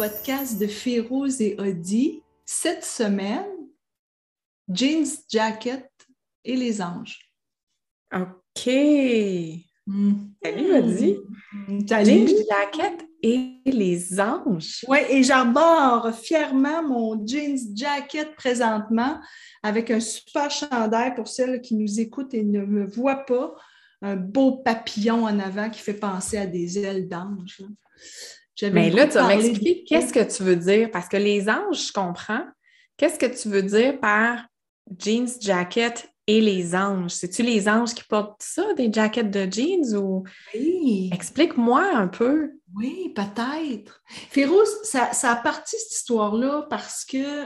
podcast de Férouz et Audi. Cette semaine, Jeans Jacket et les anges. OK. Salut, Audi. Salut. Jeans Jacket et les anges. Oui, et j'arbore fièrement mon Jeans Jacket présentement avec un super chandail pour celles qui nous écoutent et ne me voient pas. Un beau papillon en avant qui fait penser à des ailes d'ange. Mais là, tu vas m'expliquer qu'est-ce que tu veux dire, parce que les anges, je comprends. Qu'est-ce que tu veux dire par jeans, jacket et les anges? C'est-tu les anges qui portent ça, des jackets de jeans ou... Oui. Explique-moi un peu. Oui, peut-être. Férouz, ça a parti cette histoire-là parce que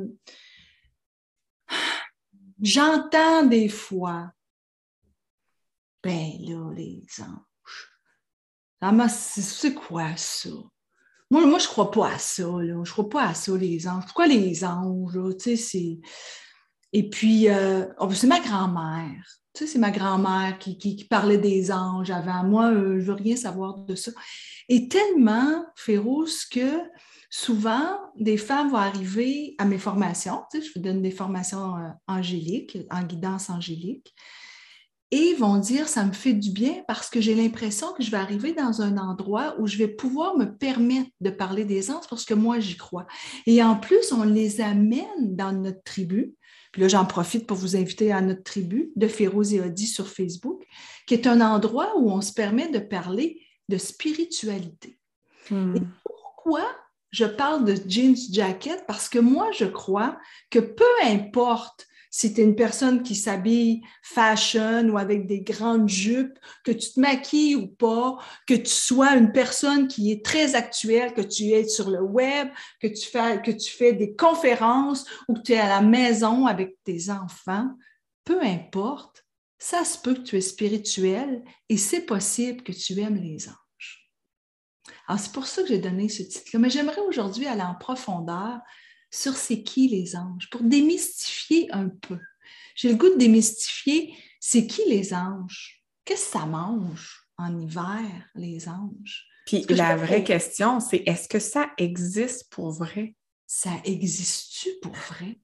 j'entends des fois, ben là, les anges. Ah, mais c'est quoi ça? Moi, je crois pas à ça, là. Je crois pas à ça, les anges. Pourquoi les anges, là? Tu sais, c'est... Et puis, c'est ma grand-mère. Tu sais, c'est ma grand-mère qui parlait des anges avant. Moi, je veux rien savoir de ça. Et tellement féroce que souvent, des femmes vont arriver à mes formations. Tu sais, je vous donne des formations angéliques, en guidance angélique. Et vont dire, ça me fait du bien parce que j'ai l'impression que je vais arriver dans un endroit où je vais pouvoir me permettre de parler des anges parce que moi, j'y crois. Et en plus, on les amène dans notre tribu. Puis là, j'en profite pour vous inviter à notre tribu de Férouz et Audi sur Facebook, qui est un endroit où on se permet de parler de spiritualité. Et pourquoi je parle de jeans jacket? Parce que moi, je crois que peu importe si tu es une personne qui s'habille fashion ou avec des grandes jupes, que tu te maquilles ou pas, que tu sois une personne qui est très actuelle, que tu es sur le web, que tu fais des conférences ou que tu es à la maison avec tes enfants, peu importe, ça se peut que tu es spirituel et c'est possible que tu aimes les anges. Alors, c'est pour ça que j'ai donné ce titre-là. Mais j'aimerais aujourd'hui aller en profondeur sur c'est qui les anges, pour démystifier un peu. J'ai le goût de démystifier, c'est qui les anges? Qu'est-ce que ça mange en hiver, les anges? Puis la vraie question, c'est est-ce que ça existe pour vrai? Ça existe-tu pour vrai?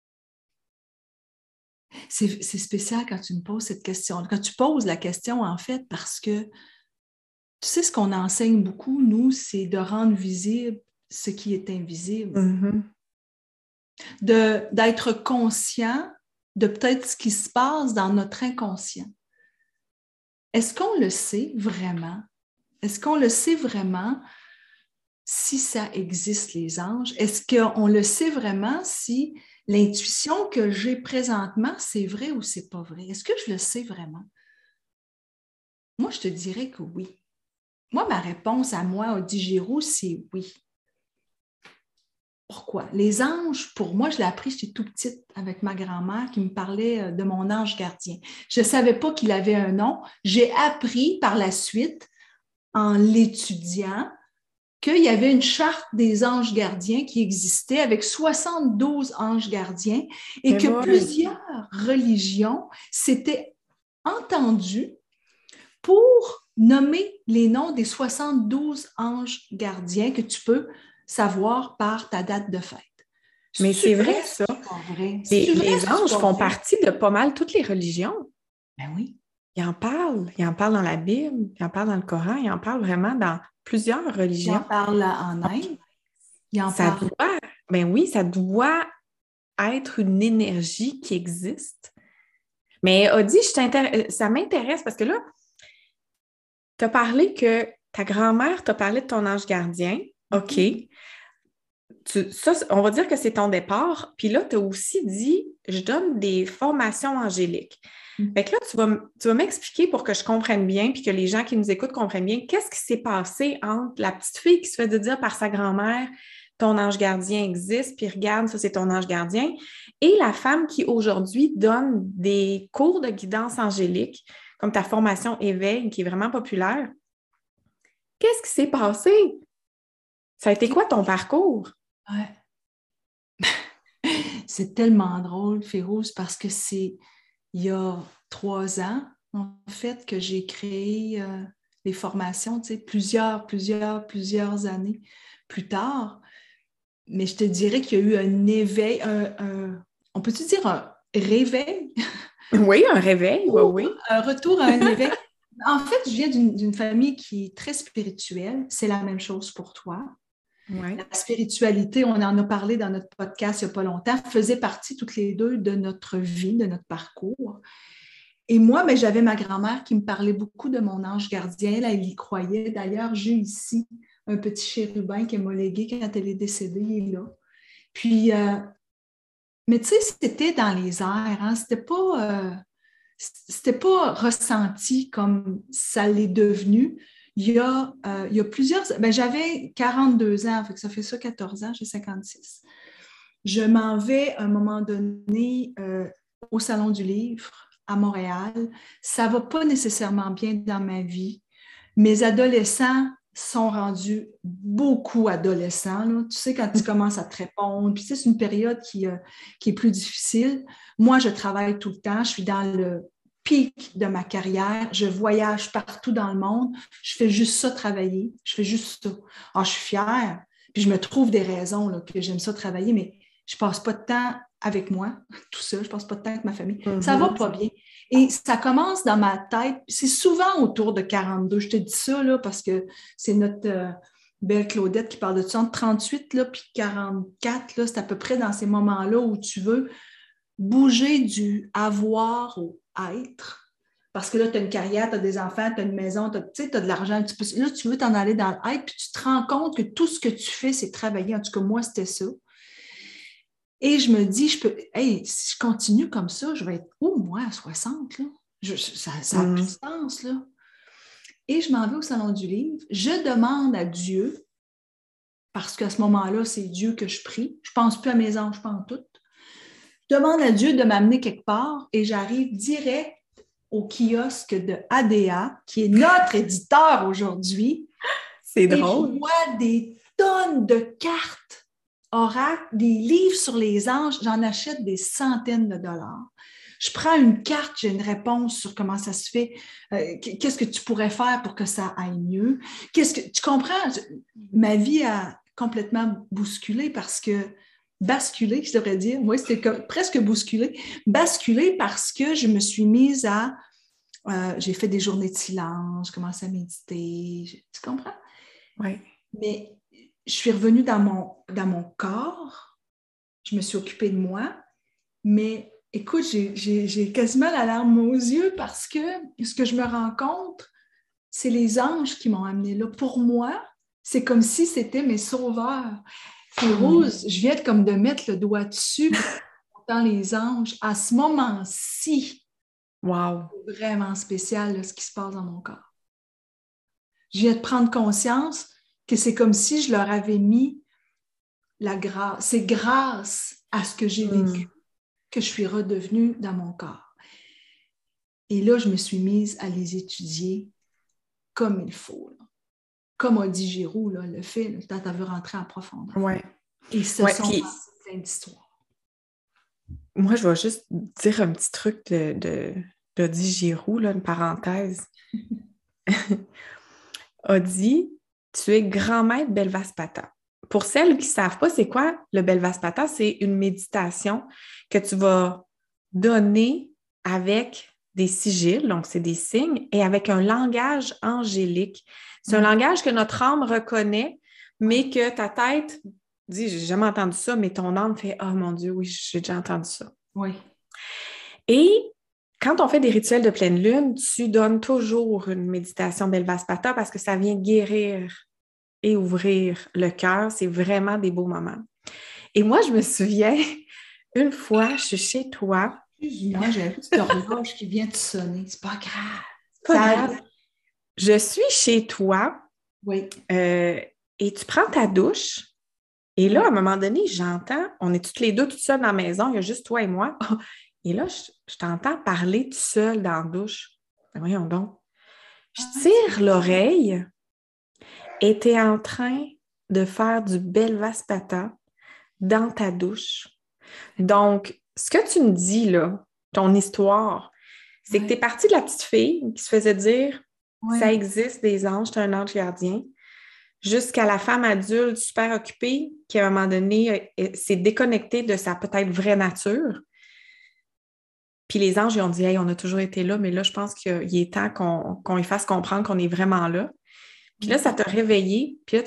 C'est spécial quand tu me poses cette question. Quand tu poses la question, en fait, parce que tu sais, ce qu'on enseigne beaucoup, nous, c'est de rendre visible ce qui est invisible. Mm-hmm. D'être conscient de peut-être ce qui se passe dans notre inconscient. Est-ce qu'on le sait vraiment? Est-ce qu'on le sait vraiment si ça existe, les anges? Est-ce qu'on le sait vraiment si l'intuition que j'ai présentement, c'est vrai ou c'est pas vrai? Est-ce que je le sais vraiment? Moi, je te dirais que oui. Moi, ma réponse à moi, Audi Giroux, c'est oui. Pourquoi? Les anges, pour moi, je l'ai appris, j'étais tout petite avec ma grand-mère qui me parlait de mon ange gardien. Je ne savais pas qu'il avait un nom. J'ai appris par la suite, en l'étudiant, qu'il y avait une charte des anges gardiens qui existait avec 72 anges gardiens et que plusieurs religions s'étaient entendues pour nommer les noms des 72 anges gardiens que tu peux savoir par ta date de fête. Mais c'est vrai, ça. Les anges font partie de pas mal toutes les religions. Ben oui. Ils en parlent dans la Bible, ils en parlent dans le Coran, ils en parlent vraiment dans plusieurs religions. Ils en parlent en Inde. Ben oui, ça doit être une énergie qui existe. Mais Audi, ça m'intéresse parce que là, tu as parlé que ta grand-mère t'a parlé de ton ange gardien. OK. Ça, on va dire que c'est ton départ. Puis là, tu as aussi dit, je donne des formations angéliques. Fait que là, tu vas m'expliquer pour que je comprenne bien puis que les gens qui nous écoutent comprennent bien qu'est-ce qui s'est passé entre la petite fille qui se fait dire par sa grand-mère ton ange gardien existe, puis regarde, ça, c'est ton ange gardien, et la femme qui aujourd'hui donne des cours de guidance angélique, comme ta formation Éveil, qui est vraiment populaire. Qu'est-ce qui s'est passé? Ça a été quoi ton parcours? Ouais. C'est tellement drôle, Férouz, parce que c'est il y a 3 ans, en fait, que j'ai créé les formations, tu sais, plusieurs années plus tard. mais je te dirais qu'il y a eu un éveil, on peut-tu dire un réveil? Oui, un réveil, oui. Un retour à un éveil. En fait, je viens d'une famille qui est très spirituelle. C'est la même chose pour toi. Ouais. La spiritualité, on en a parlé dans notre podcast il n'y a pas longtemps, faisait partie toutes les deux de notre vie, de notre parcours. Et moi, ben, j'avais ma grand-mère qui me parlait beaucoup de mon ange gardien. Là, elle y croyait. D'ailleurs, j'ai ici un petit chérubin qu'elle m'a légué quand elle est décédée. Il est là. Puis, mais tu sais, c'était dans les airs. Hein? C'était pas ressenti comme ça l'est devenu. Il y a plusieurs... Ben, j'avais 42 ans, ça fait ça 14 ans, j'ai 56. Je m'en vais à un moment donné au Salon du Livre à Montréal. Ça ne va pas nécessairement bien dans ma vie. Mes adolescents sont rendus beaucoup adolescents. Là. Tu sais, quand tu commences à te répondre, puis tu sais, c'est une période qui est plus difficile. Moi, je travaille tout le temps. Je suis dans le pic de ma carrière. Je voyage partout dans le monde. Je fais juste ça, travailler. Je fais juste ça. Alors, je suis fière. Puis je me trouve des raisons là, que j'aime ça travailler, mais je ne passe pas de temps avec moi, tout seul. Je ne passe pas de temps avec ma famille. Ça ne va pas bien. Et ça commence dans ma tête. C'est souvent autour de 42. Je te dis ça là, parce que c'est notre belle Claudette qui parle de ça. Entre 38 là, puis 44, là, c'est à peu près dans ces moments-là où tu veux bouger du avoir au être. Parce que là, tu as une carrière, tu as des enfants, tu as une maison, tu as de l'argent. Là, tu veux t'en aller dans l'être, puis tu te rends compte que tout ce que tu fais, c'est travailler. En tout cas, moi, c'était ça. Et je me dis, si je continue comme ça, je vais être où, moi, à 60? Là? Ça n'a plus de sens. Là. Et je m'en vais au Salon du Livre. Je demande à Dieu, parce qu'à ce moment-là, c'est Dieu que je prie. Je ne pense plus à mes anges, je pense tout. Je demande à Dieu de m'amener quelque part et j'arrive direct au kiosque de ADA, qui est notre éditeur aujourd'hui. C'est drôle. Et je vois des tonnes de cartes oracles, des livres sur les anges. J'en achète des centaines de dollars. Je prends une carte, j'ai une réponse sur comment ça se fait, qu'est-ce que tu pourrais faire pour que ça aille mieux. Tu comprends? Ma vie a complètement bousculé parce que basculé, je devrais dire. Moi, c'était presque bousculé. Basculé parce que je me suis mise à... j'ai fait des journées de silence, je commençais à méditer. Tu comprends? Oui. Mais je suis revenue dans mon corps. Je me suis occupée de moi. Mais écoute, j'ai quasiment la larme aux yeux parce que ce que je me rends compte, c'est les anges qui m'ont amenée là. Pour moi, c'est comme si c'était mes sauveurs. Puis Rose, je viens de mettre le doigt dessus dans les anges. À ce moment-ci, wow. c'est vraiment spécial là, ce qui se passe dans mon corps. Je viens de prendre conscience que c'est comme si je leur avais mis la grâce. C'est grâce à ce que j'ai vécu que je suis redevenue dans mon corps. Et là, je me suis mise à les étudier comme il faut. Là. Comme a dit Giroux, là, le fait, quand tu veux rentrer en profondeur. Ouais. Et ce sont puis, plein d'histoires. Moi, je vais juste dire un petit truc de Odi Giroux, là, une parenthèse. Odi, tu es grand maître Belvaspata. Pour celles qui ne savent pas, c'est quoi le Belvaspata? C'est une méditation que tu vas donner avec des sigils, donc c'est des signes, et avec un langage angélique. C'est un langage que notre âme reconnaît, mais que ta tête dit, j'ai jamais entendu ça, mais ton âme fait, oh mon Dieu, oui, j'ai déjà entendu ça. Oui. Et quand on fait des rituels de pleine lune, tu donnes toujours une méditation Belvaspata parce que ça vient guérir et ouvrir le cœur. C'est vraiment des beaux moments. Et moi, je me souviens, une fois, je suis chez toi. Excuse-moi, j'ai une petite horloge qui vient de sonner. C'est pas grave. Pas grave. Je suis chez toi. Oui. Et tu prends ta douche. Et là, à un moment donné, j'entends, on est toutes les deux toutes seules dans la maison, il y a juste toi et moi. Et là, je t'entends parler tout seul dans la douche. Ben voyons donc. Je tire l'oreille et tu es en train de faire du Belvaspata dans ta douche. Donc, ce que tu me dis là, ton histoire, c'est que tu es partie de la petite fille qui se faisait dire ça existe des anges, tu es un ange gardien. jusqu'à la femme adulte super occupée qui, à un moment donné, s'est déconnectée de sa peut-être vraie nature. Puis les anges, ils ont dit « Hey, on a toujours été là, mais là, je pense qu'il est temps qu'on lui fasse comprendre qu'on est vraiment là. » Puis là, ça t'a réveillé, puis là,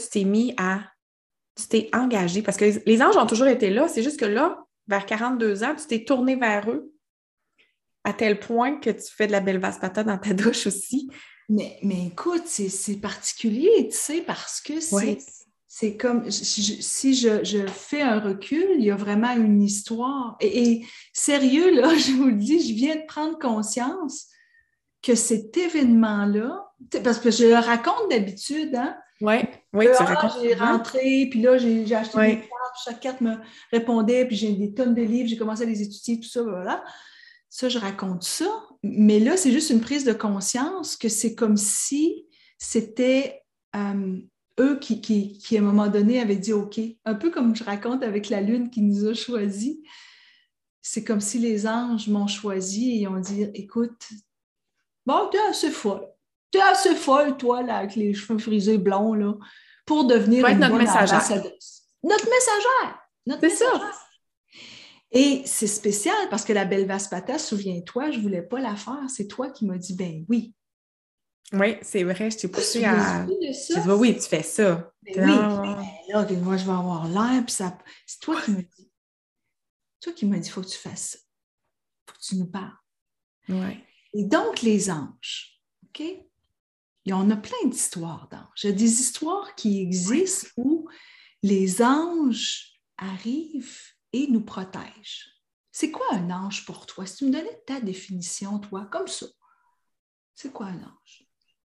tu t'es engagé, parce que les anges ont toujours été là, c'est juste que là, vers 42 ans, tu t'es tourné vers eux, à tel point que tu fais de la Belvaspata dans ta douche aussi. Mais écoute, c'est particulier, tu sais, parce que c'est comme, si je fais un recul, il y a vraiment une histoire. Et sérieux, là, je vous le dis, je viens de prendre conscience que cet événement-là, parce que je le raconte d'habitude, hein? Oui, tu racontes. J'ai rentré, puis là, j'ai acheté des cartes, chaque carte me répondait, puis j'ai des tonnes de livres, j'ai commencé à les étudier, tout ça, voilà. Ça, je raconte ça. Mais là, c'est juste une prise de conscience que c'est comme si c'était eux qui, à un moment donné, avaient dit OK. Un peu comme je raconte avec la Lune qui nous a choisis. C'est comme si les anges m'ont choisi et ont dit écoute, bon, t'es assez folle. T'es assez folle, toi, là, avec les cheveux frisés blonds, là, pour devenir une bonne ambassadrice. Notre messagère. Notre messagère. Ça. Et c'est spécial parce que la Belvaspata, souviens-toi, je ne voulais pas la faire. C'est toi qui m'as dit, ben oui. Oui, c'est vrai, je t'ai poussé à... Je dis, oui, tu fais ça. Ben oui, là, moi, je vais avoir l'air, puis ça... C'est toi qui m'as dit. Toi qui m'as dit, il faut que tu fasses ça. Il faut que tu nous parles. Oui. Et donc, les anges, OK? Et on a plein d'histoires d'anges. Il y a des histoires qui existent où les anges arrivent et nous protègent. C'est quoi un ange pour toi? Si tu me donnais ta définition, toi, comme ça, c'est quoi un ange?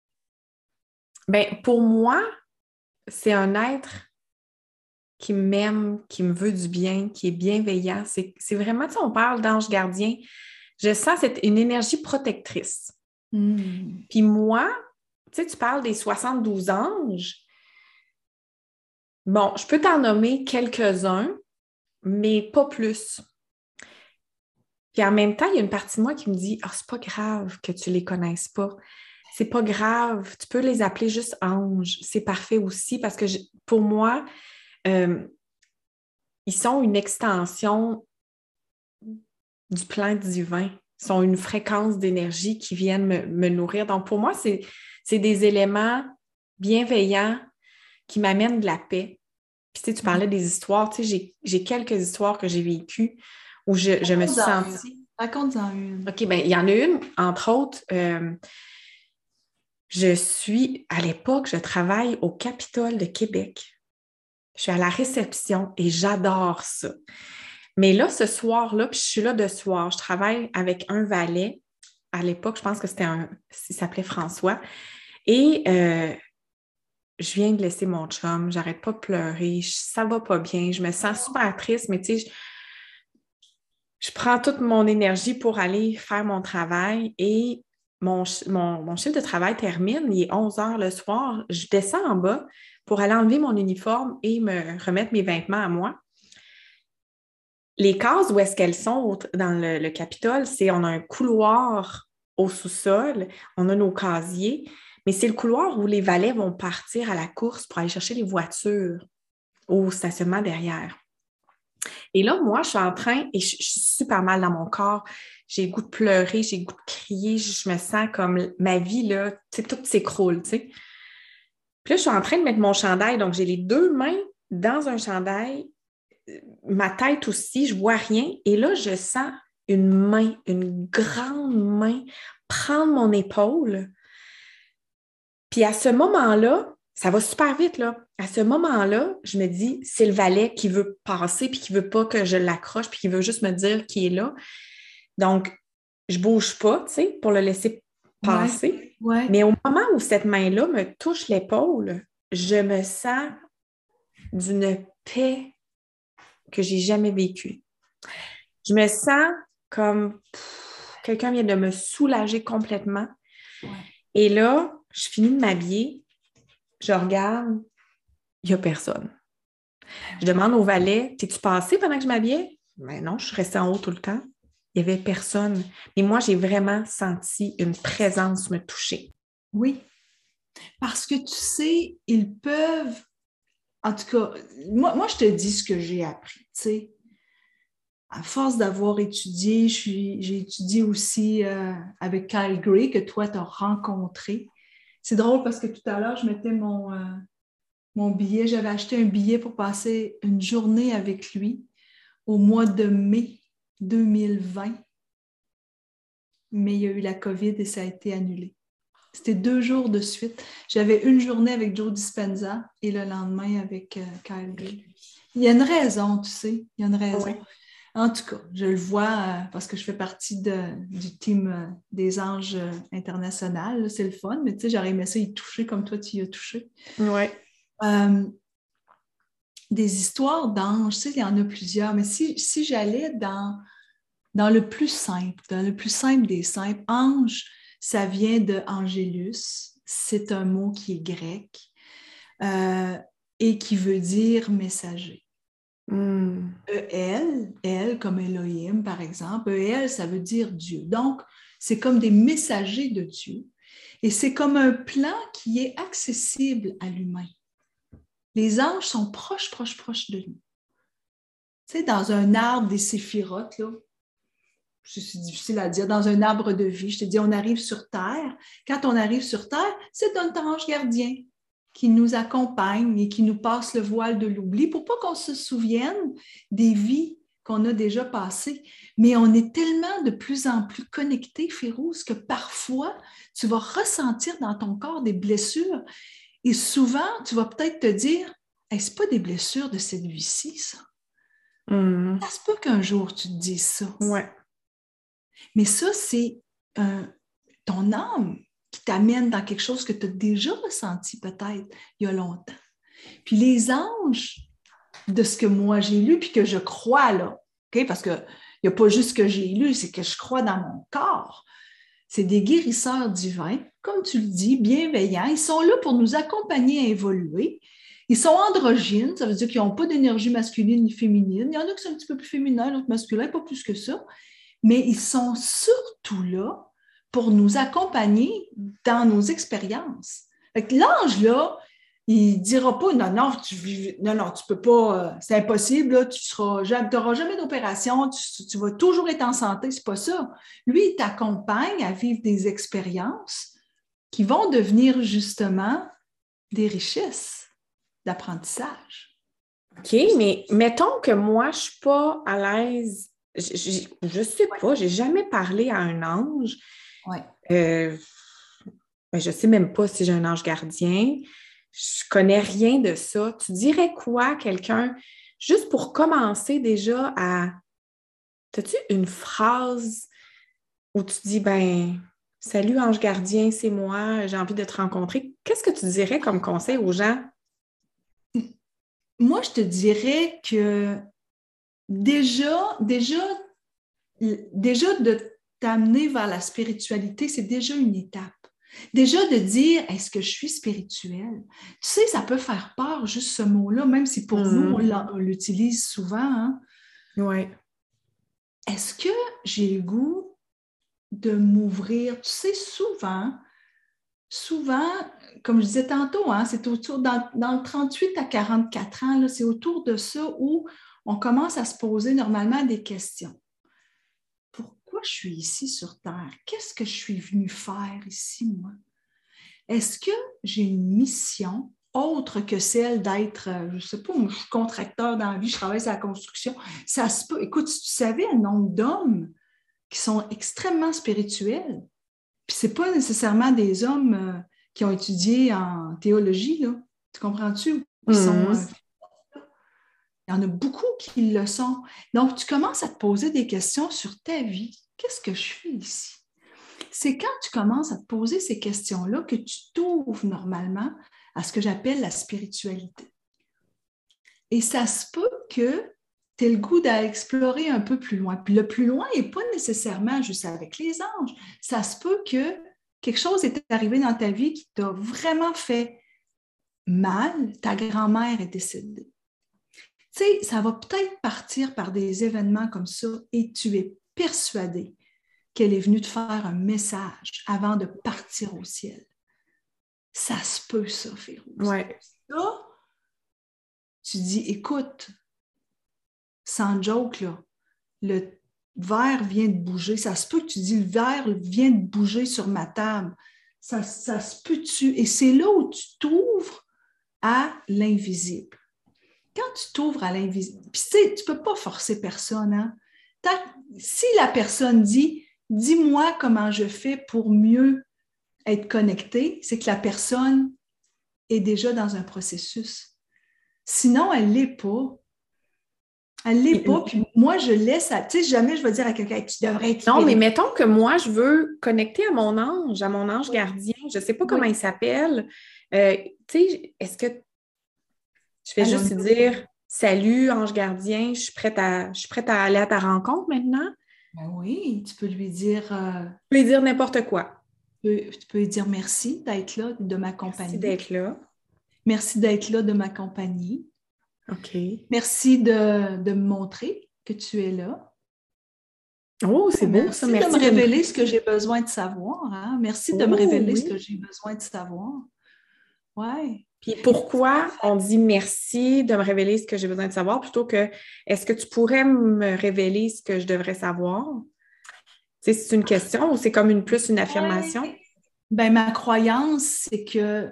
Bien, pour moi, c'est un être qui m'aime, qui me veut du bien, qui est bienveillant. C'est vraiment, tu sais, on parle d'ange gardien. Je sens une énergie protectrice. Puis moi, tu sais, tu parles des 72 anges. Bon, je peux t'en nommer quelques-uns, mais pas plus. Puis en même temps, il y a une partie de moi qui me dit « Ah, c'est pas grave que tu les connaisses pas. C'est pas grave. Tu peux les appeler juste anges. C'est parfait aussi parce que pour moi, ils sont une extension du plan divin. Ils sont une fréquence d'énergie qui viennent me nourrir. Donc pour moi, c'est des éléments bienveillants qui m'amènent de la paix. Puis tu sais, tu parlais des histoires. Tu sais, j'ai quelques histoires que j'ai vécues où je me suis sentie... Raconte-en une. OK, bien, il y en a une, entre autres, à l'époque, je travaille au Capitole de Québec. Je suis à la réception et j'adore ça. Mais là, ce soir-là, puis je suis là de soir, je travaille avec un valet. À l'époque, je pense que il s'appelait François. Et je viens de laisser mon chum, j'arrête pas de pleurer, ça va pas bien, je me sens super triste, mais tu sais, je prends toute mon énergie pour aller faire mon travail et mon chiffre de travail termine, il est 11 heures le soir. Je descends en bas pour aller enlever mon uniforme et me remettre mes vêtements à moi. Les cases où est-ce qu'elles sont dans le Capitole, on a un couloir au sous-sol, on a nos casiers, mais c'est le couloir où les valets vont partir à la course pour aller chercher les voitures au stationnement derrière. Et là, moi, je suis en train, et je suis super mal dans mon corps, j'ai le goût de pleurer, j'ai le goût de crier, je me sens comme ma vie, là, tu sais, tout s'écroule, tu sais. Puis là, je suis en train de mettre mon chandail, donc j'ai les deux mains dans un chandail, ma tête aussi, je vois rien, et là, je sens une grande main prendre mon épaule. Puis à ce moment-là, ça va super vite, là. À ce moment-là, je me dis, c'est le valet qui veut passer puis qui veut pas que je l'accroche puis qui veut juste me dire qu'il est là. Donc, je bouge pas, tu sais, pour le laisser passer. Ouais. Mais au moment où cette main-là me touche l'épaule, je me sens d'une paix que j'ai jamais vécue. Je me sens comme quelqu'un vient de me soulager complètement. Ouais. Et là, je finis de m'habiller. Je regarde, il n'y a personne. Je demande au valet, t'es-tu passé pendant que je m'habillais? Mais non, je suis restée en haut tout le temps. Il n'y avait personne. Mais moi, j'ai vraiment senti une présence me toucher. Oui. Parce que tu sais, ils peuvent, en tout cas, moi je te dis ce que j'ai appris, tu sais. À force d'avoir étudié, j'ai étudié aussi avec Kyle Gray, que toi, tu as rencontré. C'est drôle parce que tout à l'heure, je mettais mon billet, j'avais acheté un billet pour passer une journée avec lui au mois de mai 2020, mais il y a eu la COVID et ça a été annulé. C'était 2 jours de suite. J'avais une journée avec Joe Dispenza et le lendemain avec Kyle Gray. Il y a une raison, tu sais, il y a une raison. Oui. En tout cas, je le vois parce que je fais partie du team des Anges international. C'est le fun, mais tu sais, j'aurais aimé ça y toucher comme toi, tu y as touché. Oui. Des histoires d'anges, tu sais, il y en a plusieurs, mais si j'allais dans le plus simple des simples, ange, ça vient de Angélus, c'est un mot qui est grec et qui veut dire messager. El comme Elohim, par exemple, El, ça veut dire Dieu. Donc, c'est comme des messagers de Dieu. Et c'est comme un plan qui est accessible à l'humain. Les anges sont proches de nous. Tu sais, dans un arbre des séphirotes, là, c'est difficile à dire, dans un arbre de vie, je te dis, on arrive sur Terre. Quand on arrive sur Terre, c'est un ange gardien qui nous accompagne et qui nous passe le voile de l'oubli pour pas qu'on se souvienne des vies qu'on a déjà passées. Mais on est tellement de plus en plus connectés, Férouz, que parfois, tu vas ressentir dans ton corps des blessures et souvent, tu vas peut-être te dire, hey, c'est pas des blessures de cette vie-ci, ça. Ça se peut qu'un jour, tu te dises ça. Ouais. Mais ça, c'est ton âme qui t'amène dans quelque chose que tu as déjà ressenti peut-être il y a longtemps. Puis les anges, de ce que moi j'ai lu, puis que je crois là, okay? Parce qu'il n'y a pas juste ce que j'ai lu, c'est que je crois dans mon corps. C'est des guérisseurs divins, comme tu le dis, bienveillants. Ils sont là pour nous accompagner à évoluer. Ils sont androgynes, ça veut dire qu'ils n'ont pas d'énergie masculine ni féminine. Il y en a qui sont un petit peu plus féminins, d'autres masculins, pas plus que ça. Mais ils sont surtout là pour nous accompagner dans nos expériences. L'ange, là, il ne dira pas non, tu peux pas, c'est impossible, là, tu n'auras jamais d'opération, tu vas toujours être en santé, c'est pas ça. Lui, il t'accompagne à vivre des expériences qui vont devenir justement des richesses d'apprentissage. OK, mais mettons que moi, je ne suis pas à l'aise. Je ne sais pas, je n'ai jamais parlé à un ange. Ouais. Je ne sais même pas si j'ai un ange gardien. Je ne connais rien de ça. Tu dirais quoi, quelqu'un, juste pour commencer déjà à... As-tu une phrase où tu dis, ben, salut ange gardien, c'est moi, j'ai envie de te rencontrer. Qu'est-ce que tu dirais comme conseil aux gens? Moi, je te dirais que déjà de t'amener vers la spiritualité, c'est déjà une étape. Déjà de dire, est-ce que je suis spirituelle? Tu sais, ça peut faire peur, juste ce mot-là, même si pour nous, on l'utilise souvent. Hein? Oui. Est-ce que j'ai le goût de m'ouvrir? Tu sais, souvent, comme je disais tantôt, hein, c'est autour, dans le 38 à 44 ans, là, c'est autour de ça où on commence à se poser normalement des questions. Pourquoi je suis ici sur Terre? Qu'est-ce que je suis venue faire ici, moi? Est-ce que j'ai une mission autre que celle d'être, je ne sais pas, moi, je suis contracteur dans la vie, je travaille sur la construction. Ça se peut. Écoute, si tu savais un nombre d'hommes qui sont extrêmement spirituels, puis ce n'est pas nécessairement des hommes qui ont étudié en théologie, là. Tu comprends-tu? Qui sont, il y en a beaucoup qui le sont. Donc, tu commences à te poser des questions sur ta vie. Qu'est-ce que je fais ici? C'est quand tu commences à te poser ces questions-là que tu t'ouvres normalement à ce que j'appelle la spiritualité. Et ça se peut que tu aies le goût d'aller explorer un peu plus loin. Puis le plus loin n'est pas nécessairement juste avec les anges. Ça se peut que quelque chose est arrivé dans ta vie qui t'a vraiment fait mal. Ta grand-mère est décédée. Tu sais, ça va peut-être partir par des événements comme ça et tu es persuadé qu'elle est venue te faire un message avant de partir au ciel. Ça se peut, ça, Férouz. Ouais. Là, tu dis, écoute, sans joke, là, le verre vient de bouger. Ça se peut que tu dis, le verre vient de bouger sur ma table. Ça se peut-tu? Et c'est là où tu t'ouvres à l'invisible. Quand tu t'ouvres à l'invisible, puis tu sais, tu ne peux pas forcer personne, hein? Si la personne dit, dis-moi comment je fais pour mieux être connectée, c'est que la personne est déjà dans un processus. Sinon, elle ne l'est pas. Elle ne l'est pas, puis moi, je laisse, tu sais, jamais je vais dire à quelqu'un, tu devrais être... Non, mais mettons que moi, je veux connecter à mon ange gardien, je ne sais pas comment il s'appelle. Tu sais, est-ce que je vais juste dire « Salut, ange gardien, je suis prête à aller à ta rencontre maintenant? » Ben oui, tu peux lui dire... Tu peux lui dire n'importe quoi. Tu peux lui dire merci d'être là, de m'accompagner. Merci d'être là. Merci d'être là, de m'accompagner. OK. Merci de me montrer que tu es là. Oh, c'est beau ça. Merci de me révéler ce que j'ai besoin de savoir. Hein? Merci de me révéler ce que j'ai besoin de savoir. Ouais. Puis pourquoi on dit merci de me révéler ce que j'ai besoin de savoir plutôt que est-ce que tu pourrais me révéler ce que je devrais savoir? Tu sais, c'est une question ou c'est comme plus une affirmation? Ben, ma croyance, c'est que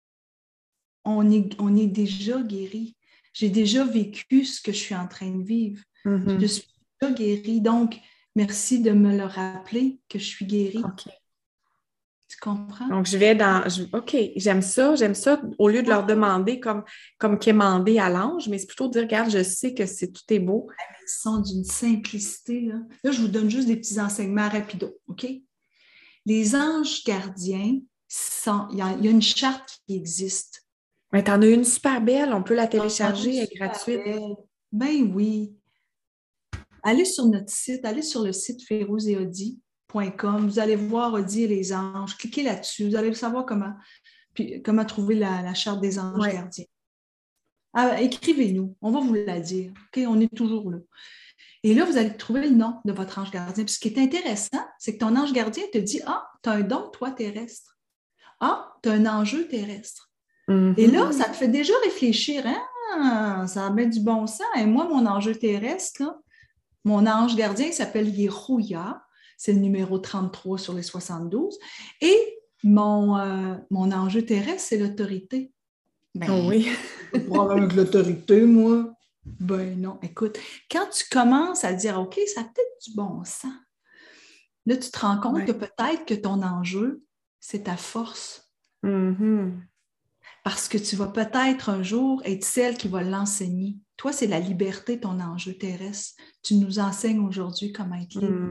on est déjà guéri. J'ai déjà vécu ce que je suis en train de vivre. Mm-hmm. Je suis déjà guérie. Donc, merci de me le rappeler que je suis guérie. OK. Tu comprends? Donc, OK, j'aime ça. Au lieu de leur demander comme quémander à l'ange, mais c'est plutôt de dire, regarde, je sais que tout est beau. Ils sont d'une simplicité. Là, je vous donne juste des petits enseignements rapides, OK? Les anges gardiens, il y a une charte qui existe. Mais t'en as une super belle, on peut la télécharger, elle est gratuite. Ben oui. Allez sur notre site, allez sur le site férouzeaudi.com. Vous allez voir Audi et les anges. Cliquez là-dessus. Vous allez savoir comment trouver la charte des anges gardiens. Écrivez-nous, on va vous la dire. OK? On est toujours là. Et là, vous allez trouver le nom de votre ange gardien. Puis ce qui est intéressant, c'est que ton ange gardien te dit, ah, tu as un don, toi, terrestre. Ah, tu as un enjeu terrestre. Mm-hmm. Et là, ça te fait déjà réfléchir. Hein? Ça a bien du bon sens. Et moi, mon enjeu terrestre, là, mon ange gardien s'appelle Yerouya. C'est le numéro 33 sur les 72. Et mon enjeu terrestre, c'est l'autorité. Ben, oui. Pas de problème avec l'autorité, moi. Ben non, écoute, quand tu commences à dire, OK, ça a peut-être du bon sens, là, tu te rends compte que peut-être que ton enjeu, c'est ta force. Mm-hmm. Parce que tu vas peut-être un jour être celle qui va l'enseigner. Toi, c'est la liberté, ton enjeu terrestre. Tu nous enseignes aujourd'hui comment être libre.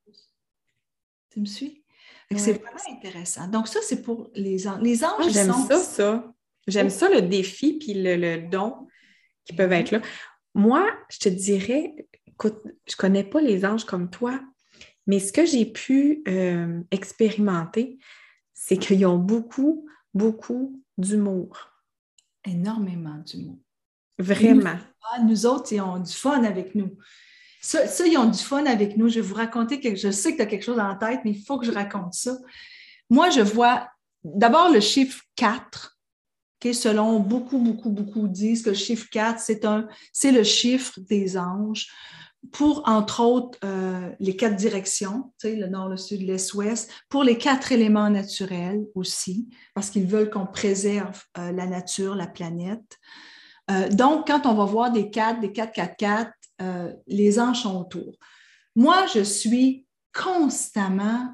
Tu me suis? C'est vraiment intéressant. Donc, ça, c'est pour les anges. Les anges, j'aime ça. J'aime ça, le défi puis le don qui peuvent être là. Moi, je te dirais, écoute, je ne connais pas les anges comme toi, mais ce que j'ai pu expérimenter, c'est qu'ils ont beaucoup, beaucoup d'humour. Énormément d'humour. Vraiment. Nous autres, ils ont du fun avec nous. Ça, ils ont du fun avec nous. Je vais vous raconter je sais que tu as quelque chose en tête, mais il faut que je raconte ça. Moi, je vois d'abord le chiffre 4. Okay, selon beaucoup disent que le chiffre 4, c'est le chiffre des anges pour, entre autres, les 4 directions, tu sais, le nord, le sud, l'est, l'ouest, pour les 4 éléments naturels aussi, parce qu'ils veulent qu'on préserve la nature, la planète. Donc, quand on va voir des 4, 4, les anges sont autour. Moi, je suis constamment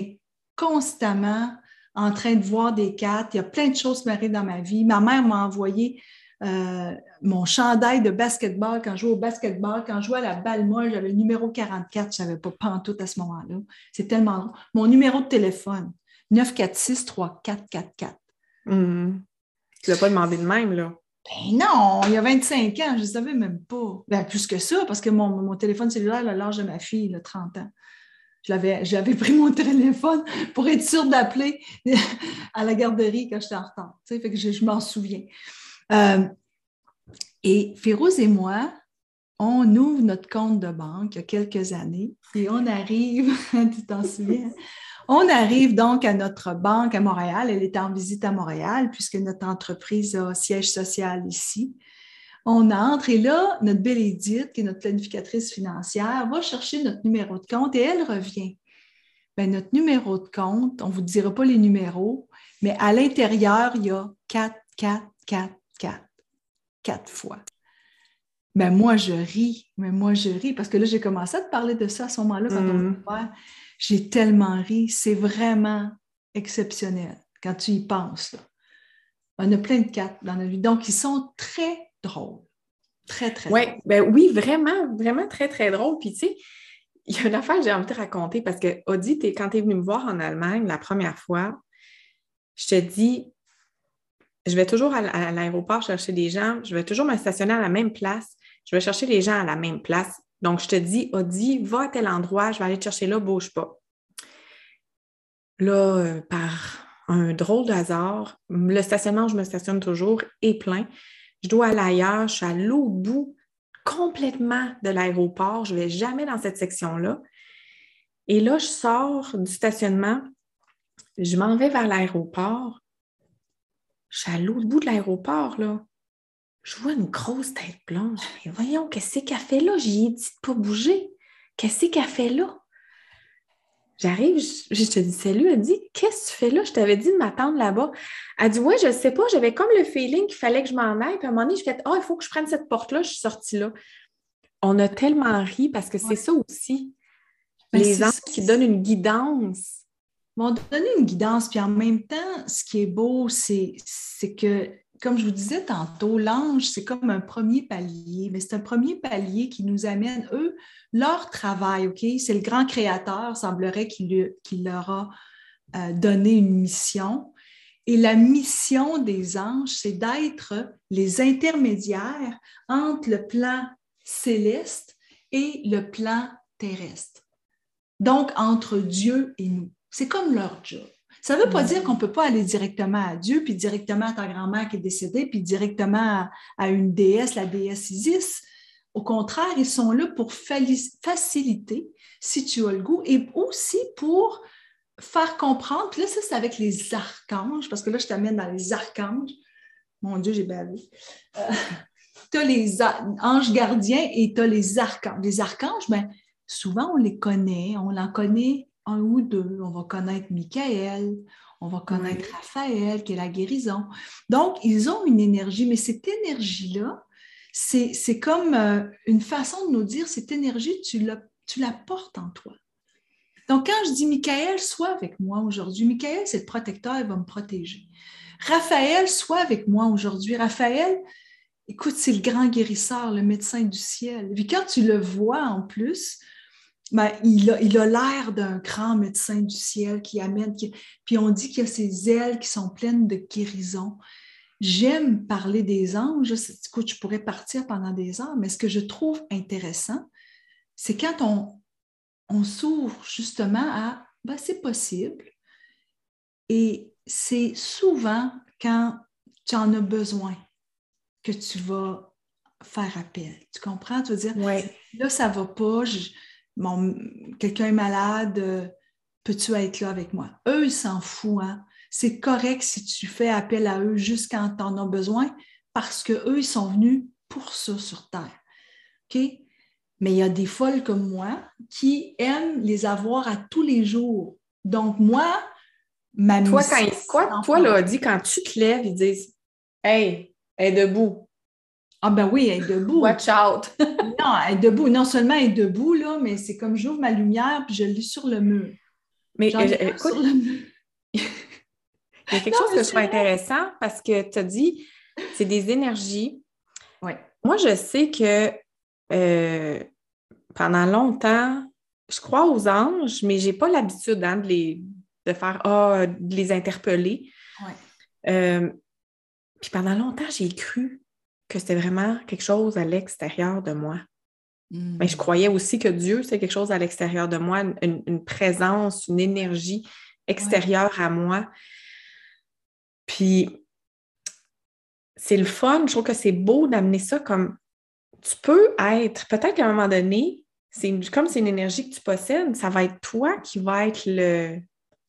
en train de voir des 4. Il y a plein de choses qui m'arrivent dans ma vie. Ma mère m'a envoyé mon chandail de basketball quand je jouais au basketball. Quand je jouais à la balle molle, j'avais le numéro 44. Je ne savais pas pantoute à ce moment-là. C'est tellement long. Mon numéro de téléphone, 946-3444. Tu ne l'as pas demandé de même, là? Ben non, il y a 25 ans, je ne savais même pas. Ben, plus que ça, parce que mon téléphone cellulaire a l'âge de ma fille, là, 30 ans. J'avais pris mon téléphone pour être sûre d'appeler à la garderie quand j'étais en retard. Tu sais, fait que je m'en souviens. Et Férouz et moi, on ouvre notre compte de banque il y a quelques années et on arrive, tu t'en souviens, On arrive donc à notre banque à Montréal. Elle est en visite à Montréal puisque notre entreprise a siège social ici. On entre et là, notre belle Édith, qui est notre planificatrice financière, va chercher notre numéro de compte et elle revient. Bien, notre numéro de compte, on ne vous dira pas les numéros, mais à l'intérieur, il y a 4, 4, 4, 4, 4 fois. Ben moi, je ris, parce que là, j'ai commencé à te parler de ça à ce moment-là quand on l'a ouvert. J'ai tellement ri, c'est vraiment exceptionnel quand tu y penses. Là. On a plein de 4 dans notre vie, donc ils sont très drôles, très, très drôles. Oui, vraiment, vraiment très, très drôle. Puis tu sais, il y a une affaire que j'ai envie de te raconter parce que, Audie, quand tu es venue me voir en Allemagne la première fois, je te dis, je vais toujours à l'aéroport chercher des gens, je vais toujours me stationner à la même place, je vais chercher les gens à la même place. Donc, je te dis, Audie, va à tel endroit, je vais aller te chercher là, bouge pas. Là, par un drôle de hasard, le stationnement où je me stationne toujours est plein. Je dois aller ailleurs, je suis à l'autre bout complètement de l'aéroport, je ne vais jamais dans cette section-là. Et là, je sors du stationnement, je m'en vais vers l'aéroport. Je suis à l'autre bout de l'aéroport, là. Je vois une grosse tête blanche. Mais voyons, qu'est-ce qu'elle fait là? J'y ai dit de pas bouger. Qu'est-ce qu'elle fait là? J'arrive, je te dis salut, elle dit, qu'est-ce que tu fais là? Je t'avais dit de m'attendre là-bas. Elle dit, ouais, je sais pas, j'avais comme le feeling qu'il fallait que je m'en aille. Puis à un moment donné, je fais, il faut que je prenne cette porte-là, je suis sortie là. On a tellement ri parce que c'est ça aussi. Ben, Les anges qui donnent une guidance. Ils vont donner une guidance, puis en même temps, ce qui est beau, c'est que, comme je vous disais tantôt, l'ange, c'est comme un premier palier, mais c'est un premier palier qui nous amène, eux, leur travail, OK? C'est le grand créateur, semblerait qu'il leur a donné une mission. Et la mission des anges, c'est d'être les intermédiaires entre le plan céleste et le plan terrestre. Donc, entre Dieu et nous. C'est comme leur job. Ça ne veut pas dire qu'on ne peut pas aller directement à Dieu, puis directement à ta grand-mère qui est décédée, puis directement à une déesse, la déesse Isis. Au contraire, ils sont là pour faciliter, si tu as le goût, et aussi pour faire comprendre. Puis là, ça, c'est avec les archanges, parce que là, je t'amène dans les archanges. Mon Dieu, j'ai bavé. Tu as les anges gardiens et tu as les archanges. Les archanges, bien, souvent, on les connaît. On en connaît un ou deux. On va connaître Michael, on va connaître Raphaël, qui est la guérison. Donc, ils ont une énergie, mais cette énergie-là, c'est comme une façon de nous dire, cette énergie, tu la portes en toi. Donc, quand je dis Michael, sois avec moi aujourd'hui. Michael, c'est le protecteur, il va me protéger. Raphaël, sois avec moi aujourd'hui. Raphaël, écoute, c'est le grand guérisseur, le médecin du ciel. Puis quand tu le vois en plus, ben, il a l'air d'un grand médecin du ciel qui amène, puis on dit qu'il y a ses ailes qui sont pleines de guérison. J'aime parler des anges. Écoute, je pourrais partir pendant des heures, mais ce que je trouve intéressant, c'est quand on s'ouvre justement à, ben, c'est possible. Et c'est souvent quand tu en as besoin que tu vas faire appel. Tu comprends? Tu veux dire, là, ça ne va pas, quelqu'un est malade, peux-tu être là avec moi? Eux, ils s'en foutent. Hein? C'est correct si tu fais appel à eux juste quand tu en as besoin parce qu'eux, ils sont venus pour ça sur Terre. OK? Mais il y a des folles comme moi qui aiment les avoir à tous les jours. Donc, moi, ma mission... Toi, là, dit quand tu te lèves, ils disent « Hey, elle est debout. » Ah ben oui, elle est debout. Watch out! Non, elle est debout. Non seulement elle est debout, là, mais c'est comme j'ouvre ma lumière puis je lis sur le mur. Mais écoute, sur le mur. Il y a quelque chose que je trouve intéressant parce que tu as dit, c'est des énergies. Oui. Moi, je sais que pendant longtemps, je crois aux anges, mais je n'ai pas l'habitude de les interpeller. Oui. Puis pendant longtemps, j'ai cru que c'était vraiment quelque chose à l'extérieur de moi. Mais je croyais aussi que Dieu, c'est quelque chose à l'extérieur de moi, une présence, une énergie extérieure à moi. Puis, c'est le fun. Je trouve que c'est beau d'amener ça comme tu peux être. Peut-être qu'à un moment donné, comme c'est une énergie que tu possèdes, ça va être toi qui va être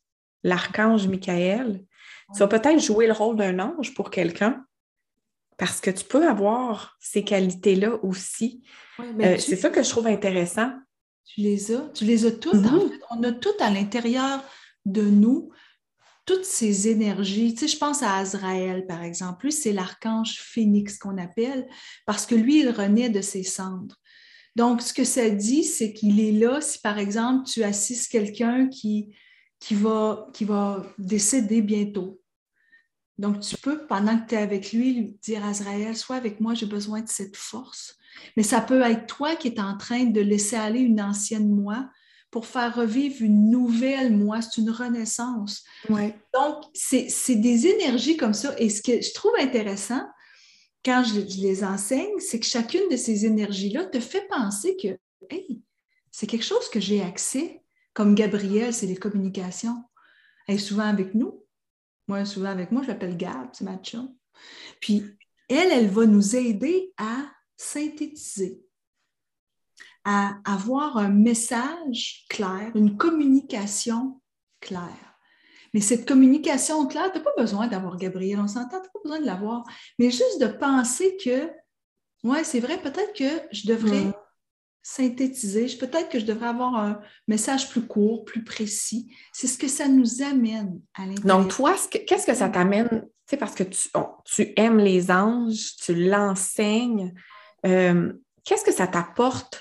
l'archange Michael. Tu vas peut-être jouer le rôle d'un ange pour quelqu'un parce que tu peux avoir ces qualités-là aussi. Ouais, c'est ça que je trouve intéressant. Tu les as toutes, en fait. On a toutes à l'intérieur de nous, toutes ces énergies. Tu sais, je pense à Azraël, par exemple. Lui, c'est l'archange Phénix qu'on appelle, parce que lui, il renaît de ses cendres. Donc, ce que ça dit, c'est qu'il est là si, par exemple, tu assistes quelqu'un qui va décéder bientôt. Donc, tu peux, pendant que tu es avec lui, lui dire, Azraël, sois avec moi, j'ai besoin de cette force. Mais ça peut être toi qui es en train de laisser aller une ancienne moi pour faire revivre une nouvelle moi. C'est une renaissance. Ouais. Donc, c'est des énergies comme ça. Et ce que je trouve intéressant quand je les enseigne, c'est que chacune de ces énergies-là te fait penser que, hey, c'est quelque chose que j'ai accès. Comme Gabrielle, c'est les communications. Elle est souvent avec nous. Moi, souvent avec moi, je l'appelle Gab, c'est ma chum. Puis, elle va nous aider à synthétiser, à avoir un message clair, une communication claire. Mais cette communication claire, tu n'as pas besoin d'avoir Gabriel, on s'entend, tu n'as pas besoin de l'avoir, mais juste de penser que, ouais, c'est vrai, peut-être que je devrais synthétiser, peut-être que je devrais avoir un message plus court, plus précis. C'est ce que ça nous amène à l'intérieur. Donc, toi, qu'est-ce que ça t'amène? Tu sais, parce que tu aimes les anges, tu l'enseignes. Qu'est-ce que ça t'apporte?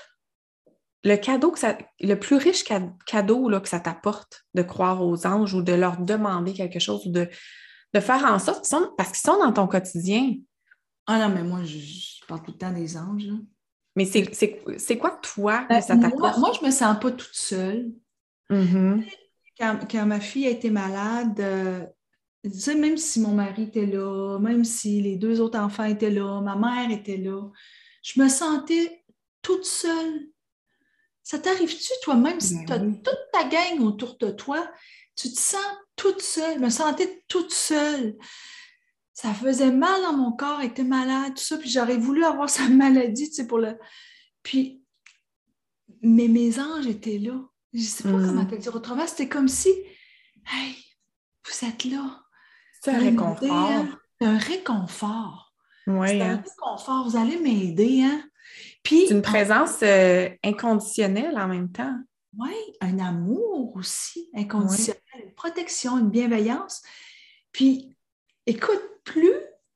Le plus riche cadeau là, que ça t'apporte de croire aux anges ou de leur demander quelque chose ou de faire en sorte parce qu'ils sont dans ton quotidien. Ah non, mais moi, je parle tout le temps des anges. Là. Mais c'est quoi, toi, que ça t'apporte? Moi, je me sens pas toute seule. Mm-hmm. Quand ma fille a été malade, tu sais, même si mon mari était là, même si les 2 autres enfants étaient là, ma mère était là, je me sentais toute seule. Ça t'arrive-tu, toi-même, si tu as toute ta gang autour de toi, tu te sens toute seule? Je me sentais toute seule. Ça faisait mal dans mon corps, elle était malade, tout ça, puis j'aurais voulu avoir sa maladie, tu sais, pour le... Puis, mais mes anges étaient là. Je ne sais pas comment te dire autrement. C'était comme si, hey, vous êtes là. C'est un réconfort. C'est un réconfort. Oui, c'est un réconfort. Vous allez m'aider, hein? Puis, c'est une présence inconditionnelle en même temps. Oui, un amour aussi inconditionnel, une protection, une bienveillance. Puis, écoute, plus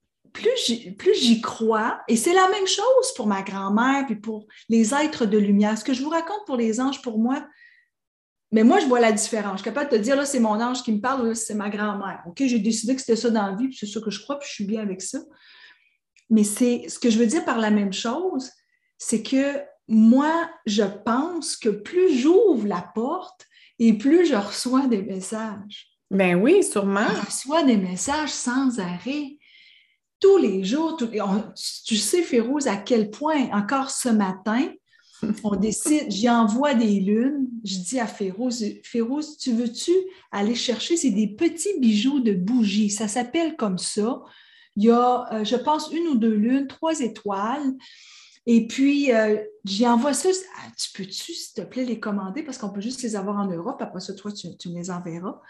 j'y crois, et c'est la même chose pour ma grand-mère puis pour les êtres de lumière. Ce que je vous raconte pour les anges, pour moi, mais moi, je vois la différence. Je suis capable de te dire, là, c'est mon ange qui me parle, là, c'est ma grand-mère. OK, j'ai décidé que c'était ça dans la vie, puis c'est ça que je crois, puis je suis bien avec ça. Mais c'est ce que je veux dire par la même chose, c'est que moi, je pense que plus j'ouvre la porte et plus je reçois des messages. Ben oui, sûrement. Je reçois des messages sans arrêt. Tous les jours, tu sais, Férouz, à quel point, encore ce matin, on décide, j'y envoie des lunes, je dis à Férouz, tu veux-tu aller chercher, c'est des petits bijoux de bougies, ça s'appelle comme ça. Il y a, je pense, 1 ou 2 lunes, 3 étoiles. Et puis, j'y envoie ça. Tu peux-tu, s'il te plaît, les commander? Parce qu'on peut juste les avoir en Europe. Après ça, toi, tu me les enverras.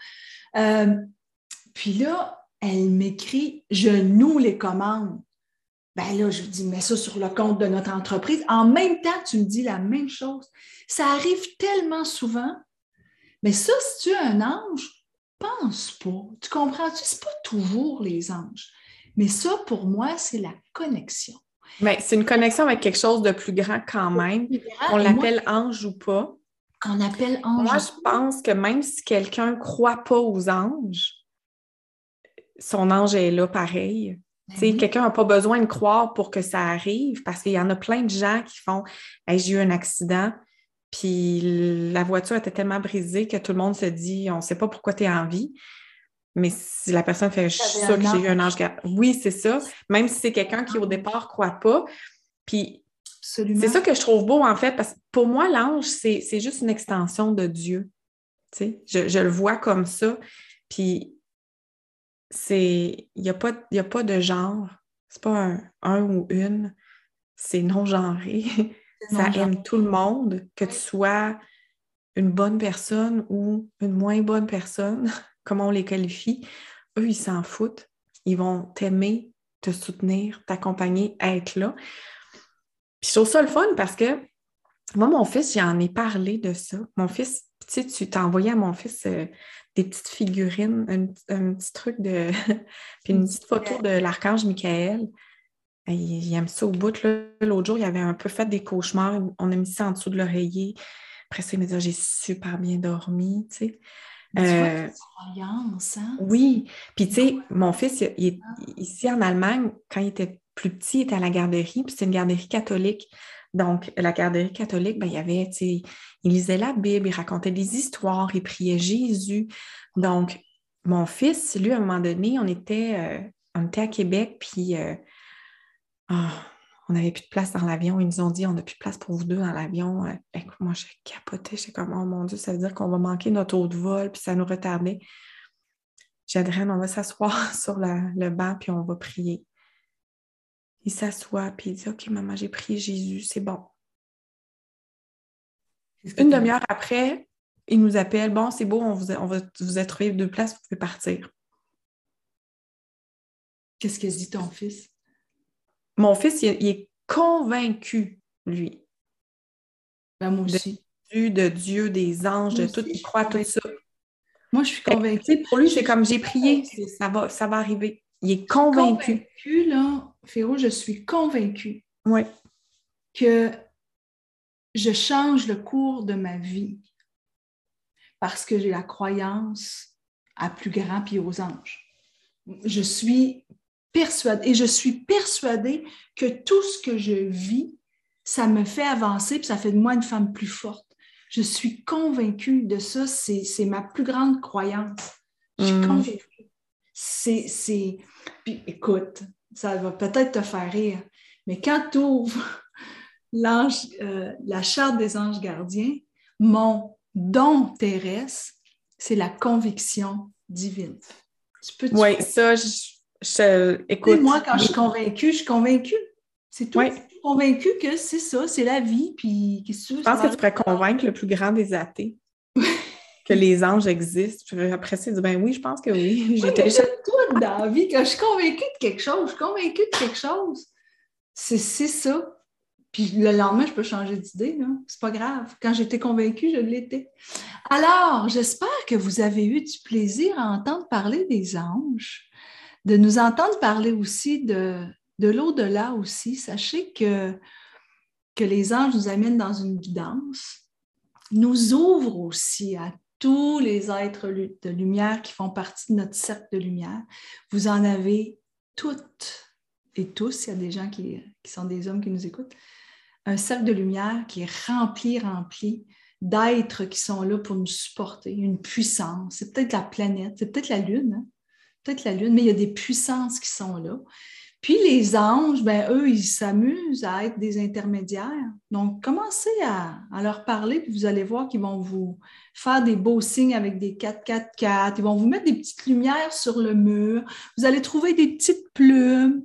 Puis là, elle m'écrit, je nous les commande. Ben là, je lui dis, mets ça sur le compte de notre entreprise. En même temps, tu me dis la même chose. Ça arrive tellement souvent. Mais ça, si tu es un ange, pense pas. Tu comprends-tu? C'est pas toujours les anges. Mais ça, pour moi, c'est la connexion. Ben, c'est une connexion avec quelque chose de plus grand quand même. On l'appelle ange ou pas. On appelle ange. Moi, je pense que même si quelqu'un ne croit pas aux anges, son ange est là pareil. Oui. Quelqu'un n'a pas besoin de croire pour que ça arrive parce qu'il y en a plein de gens qui font hey, j'ai eu un accident, puis la voiture était tellement brisée que tout le monde se dit on ne sait pas pourquoi tu es en vie. Mais si la personne fait je suis sûre que j'ai eu un ange gardien. Oui, c'est ça. Même si c'est quelqu'un qui au départ ne croit pas. Puis absolument. C'est ça que je trouve beau en fait, parce que pour moi, l'ange, c'est juste une extension de Dieu. Je le vois comme ça. Puis il n'y a pas de genre. C'est pas un ou une. C'est non-genré. Ça aime tout le monde, que tu sois une bonne personne ou une moins bonne personne. comment on les qualifie, eux, ils s'en foutent. Ils vont t'aimer, te soutenir, t'accompagner, être là. Puis je trouve ça le fun parce que moi, mon fils, j'en ai parlé de ça. Mon fils, tu sais, tu t'as envoyé à mon fils des petites figurines, un petit truc de... puis une petite photo de l'archange Michael. Il aime ça au bout. Là. L'autre jour, il avait un peu fait des cauchemars. On a mis ça en dessous de l'oreiller. Après ça, il me dit, j'ai super bien dormi, tu sais. Tu vois, tes croyances, hein? Oui. Puis, tu sais, mon fils, il est ici en Allemagne, quand il était plus petit, il était à la garderie, puis c'est une garderie catholique. Donc, la garderie catholique, ben, il y avait, tu sais, il lisait la Bible, il racontait des histoires, il priait Jésus. Donc, mon fils, lui, à un moment donné, on était à Québec, puis on n'avait plus de place dans l'avion. Ils nous ont dit, on n'a plus de place pour vous deux dans l'avion. Écoute, moi, je capotais. J'étais comme, oh mon Dieu, ça veut dire qu'on va manquer notre autre vol, puis ça nous retardait. J'ai dit, Adrien, on va s'asseoir sur le banc, puis on va prier. Il s'assoit, puis il dit, OK, maman, j'ai prié Jésus, c'est bon. Une demi-heure après, il nous appelle, bon, c'est beau, on vous a trouvé 2 places, vous pouvez partir. Qu'est-ce que dit ton fils? Mon fils, il est convaincu, lui. Ben, moi aussi. De Dieu, des anges, de tout. Il croit à tout ça. Moi, je suis convaincue. Pour lui, c'est comme j'ai prié, ça va arriver. Il est convaincu. Convaincu, là, Féro, je suis convaincue oui. que je change le cours de ma vie parce que j'ai la croyance à plus grand puis aux anges. Je suis persuadée que tout ce que je vis, ça me fait avancer puis ça fait de moi une femme plus forte. Je suis convaincue de ça, c'est ma plus grande croyance. Je suis convaincue. Puis écoute, ça va peut-être te faire rire, mais quand tu ouvres la charte des anges gardiens, mon don terrestre, c'est la conviction divine. Oui, ça, écoute. Moi, quand je suis convaincue. C'est tout. Oui. Je suis convaincue que c'est ça, c'est la vie. Puis, qu'est-ce que tu veux, je pense que tu pourrais convaincre le plus grand des athées que les anges existent. Puis après, c'est ben oui, je pense que oui. J'étais tout dans la vie. Quand je suis convaincue de quelque chose, c'est ça. Puis le lendemain, je peux changer d'idée. C'est pas grave. Quand j'étais convaincue, je l'étais. Alors, j'espère que vous avez eu du plaisir à entendre parler des anges, de nous entendre parler aussi de l'au-delà aussi. Sachez que les anges nous amènent dans une guidance, nous ouvrent aussi à tous les êtres de lumière qui font partie de notre cercle de lumière. Vous en avez toutes et tous, il y a des gens qui sont des hommes qui nous écoutent, un cercle de lumière qui est rempli d'êtres qui sont là pour nous supporter, une puissance. C'est peut-être la planète, c'est peut-être la Lune, hein? Peut-être la Lune, mais il y a des puissances qui sont là. Puis les anges, ben eux, ils s'amusent à être des intermédiaires. Donc, commencez à leur parler, puis vous allez voir qu'ils vont vous faire des beaux signes avec des 4-4-4. Ils vont vous mettre des petites lumières sur le mur. Vous allez trouver des petites plumes.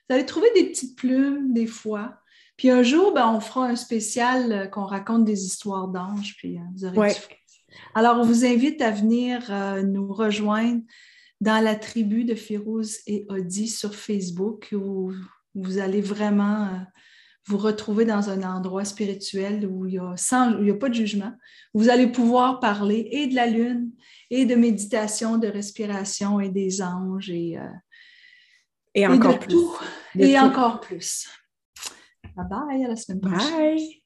Des fois. Puis un jour, ben, on fera un spécial qu'on raconte des histoires d'anges, puis vous aurez du fun. Alors, on vous invite à venir nous rejoindre dans la tribu de Férouz et Odi sur Facebook, où vous allez vraiment vous retrouver dans un endroit spirituel où il y a pas de jugement. Vous allez pouvoir parler et de la lune, et de méditation, de respiration, et des anges, et encore plus. Encore plus. Bye bye, à la semaine prochaine. Bye!